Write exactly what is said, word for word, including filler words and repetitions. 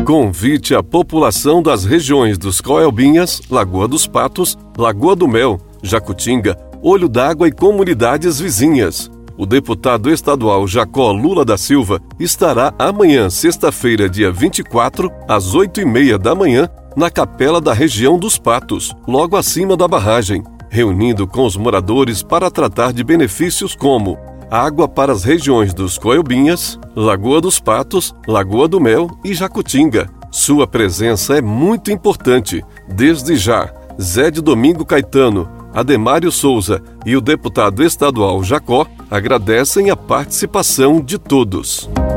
Convite à população das regiões dos Coelbinhas, Lagoa dos Patos, Lagoa do Mel, Jacutinga, Olho d'Água e comunidades vizinhas. O deputado estadual Jacó Lula da Silva estará amanhã, sexta-feira, dia vinte e quatro, às oito e meia da manhã, na capela da região dos Patos, logo acima da barragem, reunindo com os moradores para tratar de benefícios como água para as regiões dos Coelbinhas, Lagoa dos Patos, Lagoa do Mel e Jacutinga. Sua presença é muito importante. Desde já, Zé de Domingo Caetano, Ademário Souza e o deputado estadual Jacó agradecem a participação de todos.